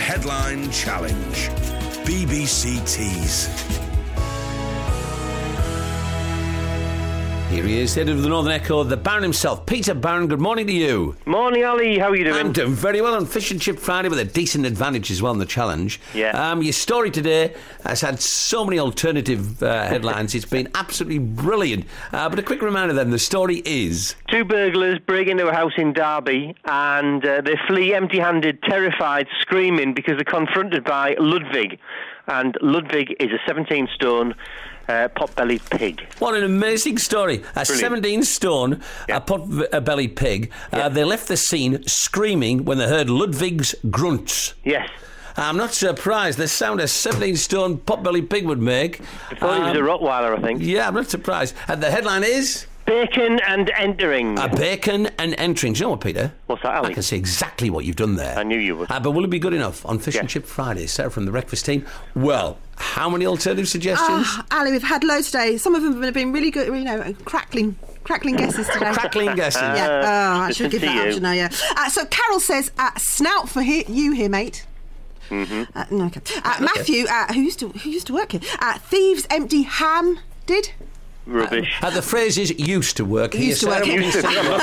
Headline Challenge. BBC Tees. Here he is, head of the Northern Echo, the Baron himself, Peter Barron. Good morning to you. Morning, Ali. How are you doing? I'm doing very well on Fish and Chip Friday with a decent advantage as well in the challenge. Yeah. Your story today has had so many alternative headlines. It's been absolutely brilliant. But a quick reminder then, the story is... Two burglars break into a house in Derby and they flee empty-handed, terrified, screaming because they're confronted by Ludwig. And Ludwig is a 17-stone... pot-bellied pig. What an amazing story. A 17-stone pot-bellied pig. They left the scene screaming when they heard Ludwig's grunts. Yes. I'm not surprised. The sound a 17-stone pot-bellied pig would make. I thought he was a Rottweiler, I think. Yeah, I'm not surprised. And the headline is... Bacon and entering. A bacon and entering. Do you know what, Peter? What's that, Ali? I can see exactly what you've done there. I knew you would. But will it be good enough on Fish and Chip Friday? Sarah from the Breakfast Team. Well, how many alternative suggestions? Ali, we've had loads today. Some of them have been really good, crackling guesses today. Crackling guesses. I should give that up to know, so Carol says, snout for you here, mate. Mm-hmm. No, okay. Matthew, who used to work here, thieves empty ham did. Rubbish. The phrase is used to work here. Used to work here.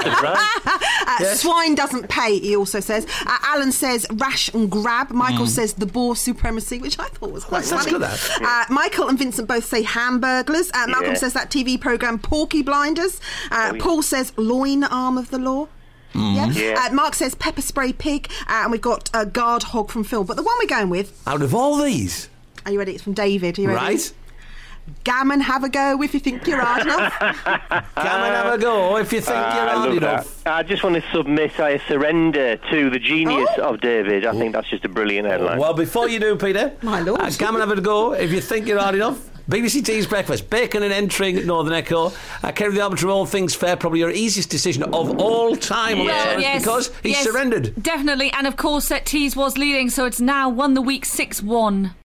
Swine doesn't pay, he also says. Alan says rash and grab. Michael says the boar supremacy, which I thought was quite funny. That's good, Michael and Vincent both say hamburglars. Malcolm says that TV programme Porky Blinders. Paul says loin arm of the law. Mark says pepper spray pig. And we've got guard hog from Phil. But the one we're going with... Out of all these... Are you ready? It's from David. Are you ready? Right. Gammon, have a go if you think you're hard enough. Gammon, have a go if you think you're hard enough. I just want to submit, I surrender to the genius of David. I think that's just a brilliant headline. Well, before you do, Peter, my lord, gammon, have a go if you think you're hard enough. BBC Tees Breakfast, bacon and entering Northern Echo. Kerry the arbiter of all things fair, probably your easiest decision of all time on the challenge because he surrendered. Definitely, and of course Tees was leading, so it's now won the week 6-1.